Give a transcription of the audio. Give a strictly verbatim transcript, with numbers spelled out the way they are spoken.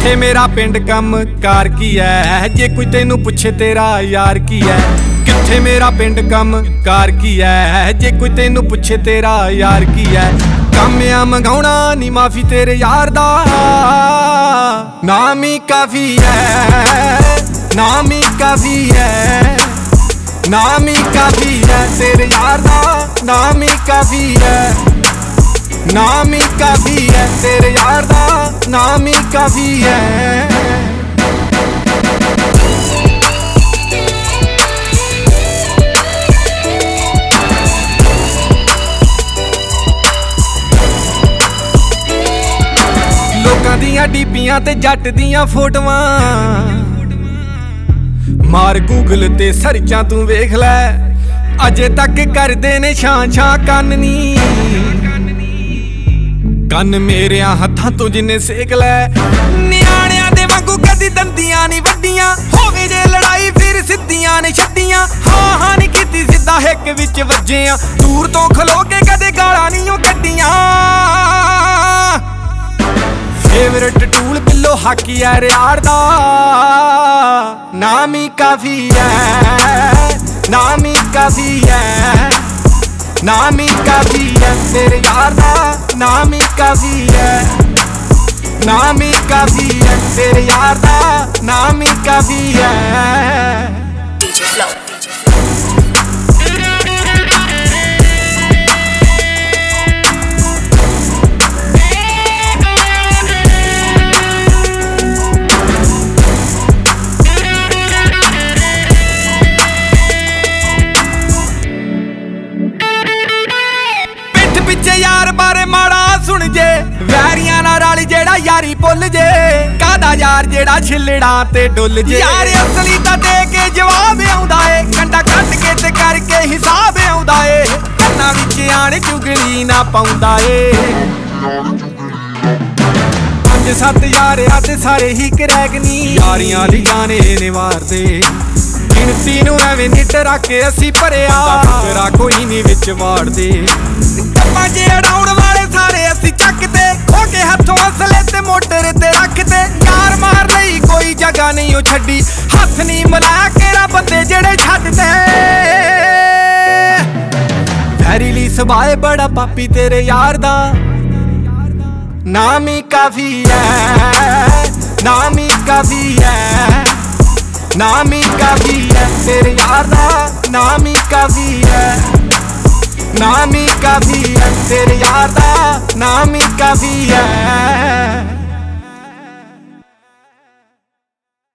ਕਿੱਥੇ ਮੇਰਾ ਪਿੰਡ ਕੰਮ ਕਾਰ ਕੀ ਐ, ਜੇ ਕੋਈ ਤੈਨੂੰ ਪੁੱਛੇ ਤੇਰਾ ਯਾਰ ਕੀ ਐ। ਕਿੱਥੇ ਮੇਰਾ ਪਿੰਡ ਕੰਮ ਕਾਰ ਕੀ ਐ, ਜੇ ਕੋਈ ਤੈਨੂੰ ਪੁੱਛੇ ਤੇਰਾ ਯਾਰ ਕੀ ਐ। ਕੰਮ ਆ ਮੰਗਾਉਣਾ ਨੀ ਮਾਫੀ ਤੇਰੇ ਯਾਰ ਦਾ, ਨਾਮ ਹੀ ਕਾਫੀ ਐ, ਨਾਮ ਹੀ ਕਾਫੀ ਐ, ਨਾਮ ਹੀ ਕਾਫੀ ਐ ਤੇਰੇ ਯਾਰ ਦਾ, ਨਾਮ ਹੀ ਕਾਫੀ ਐ, ਨਾਮ ਹੀ ਕਾਫੀ ਐ ਤੇਰੇ ਯਾਰ ਦਾ, ਨਾਮ ਹੀ ਕਾਫੀ ਐ। ਲੋਕਾਂ ਦੀਆਂ ਡੀਪੀਆਂ ਤੇ ਜੱਟ ਦੀਆਂ ਫੋਟੋਆਂ ਮਾਰ ਗੂਗਲ ਤੇ ਸਰਚਾਂ ਤੂੰ ਵੇਖ ਲੈ, ਅਜੇ ਤੱਕ ਕਰਦੇ ਨੇ ਛਾਂ ਛਾਂ ਕੰਨ ਨੀ ਕੰਨ ਮੇਰਿਆਂ ਹੱਥਾਂ ਤੋਂ ਜਿੰਨੇ ਸੇਕ ਲੈ। ਨਿਆਣਿਆਂ ਦੇ ਵਾਂਗੂ ਕਦੀ ਦੰਦੀਆਂ ਨੀ ਵੱਡੀਆਂ, ਹੋਵੇ ਜੇ ਲੜਾਈ ਫਿਰ ਸਿੱਧੀਆਂ ਨੇ ਛੱਡੀਆਂ। ਹਾਂ ਹਾਂ ਨੀ ਕੀਤੀ ਸਿੱਧਾ ਹਿੱਕ ਵਿੱਚ ਵੱਜਿਆਂ, ਦੂਰ ਤੋਂ ਖਲੋ ਕੇ ਕਦੇ ਗਾਲਾਂ ਨੀ ਉਹ ਕੱਢੀਆਂ। ਫੇਵਰਟ ਟੂਲ ਬਿੱਲੋ ਹਾਕੀ ਐ ਰਿਆੜ ਦਾ, ਨਾਮ ਹੀ ਕਾਫੀ ਐ, ਨਾਮ ਹੀ ਕਾਫੀ ਐ, ਨਾਮ ਹੀ ਕਾਫੀ ਐ ਤੇਰੇ ਯਾਰ ਦਾ, ਨਾਮ ਹੀ ਕਾਫੀ ਐ, ਨਾਮ ਹੀ ਕਾਫੀ ਐ ਤੇਰੇ ਯਾਰ ਦਾ, ਨਾਮ ਹੀ ਕਾਫੀ ਐ। ਪਿੱਛੇ ਯਾਰ ਬਾਰੇ ਮਾੜਾ ਸੁਣ ਜੇ, ਵੈਰੀਆਂ ਨਾਲ ਰਲ ਜਿਹੜਾ ਯਾਰੀ ਭੁੱਲ ਜੇ। ਕਾਹਦਾ ਯਾਰ ਜਿਹੜਾ ਛਿੱਲੜਾਂ ਤੇ ਡੁੱਲ ਜੇ, ਯਾਰ ਅਸਲੀ ਤਾਂ ਦੇ ਕੇ ਜਵਾਬ ਆਉਂਦਾ ਏ, ਕੰਡਾ ਕੱਢ ਕੇ ਤੇ ਕਰਕੇ ਹਿਸਾਬ ਆਉਂਦਾ ਏ। ਕੰਨਾਂ ਵਿੱਚ ਆਣ ਚੁਗਲੀ ਨਾ ਪਾਉਂਦਾ ਏ। ਪੰਜ ਸੱਤ ਯਾਰ ਆ ਤੇ ਸਾਰੇ ਹੀ ਕਰੈਕ ਨੀ, ਯਾਰੀਆਂ ਦੀ ਗਾਣੇ ਨੇ ਵਾਰਦੇ। ਗਿਣਤੀ ਨੂੰ ਐਵੇਂ ਨਿੱਟ ਰੱਖ ਕੇ ਅਸੀਂ ਭਰਿਆ, ਤੇਰਾ ਕੋਈ ਨੀ ਵਿੱਚ ਵਾੜਦੇ। ਕੱਪਾਂ ਜੇ ਅੜਾਉਣ ਵਾਲੇ ਸਾਰੇ ਅਸੀਂ ਚੱਕਦੇ, ਹੋ ਕੇ ਹੱਥੋਂ ਅਸਲੇ ਤੇ ਮੋਟਰ ਤੇ ਰੱਖਦੇ। ਯਾਰ ਮਾਰ ਲਈ ਕੋਈ ਜਗ੍ਹਾ ਨਹੀਂ ਉਹ ਛੱਡੀ, ਹੱਥ ਨੀ ਮਿਲਾਇਆ ਕਿਹੜਾ ਬੰਦੇ ਜਿਹੜੇ ਛੱਡਦੇ। ਵੈਰੀਲੀ ਸਬਾਏ ਬੜਾ ਪਾਪੀ ਤੇਰੇ ਯਾਰ ਦਾ, ਨਾਮ ਹੀ ਕਾਫੀ ਐ, ਨਾਮ ਹੀ ਕਾਫੀ ਐ, ਨਾਮ ਹੀ ਕਾਫੀ ਐ ਤੇਰੇ ਯਾਰ ਦਾ, ਨਾਮ ਹੀ ਕਾਫੀ ਐ, ਨਾਮ ਹੀ ਕਾਫੀ ਐ ਤੇਰੇ ਯਾਰ ਦਾ, ਨਾਮ ਹੀ ਕਾਫੀ ਐ।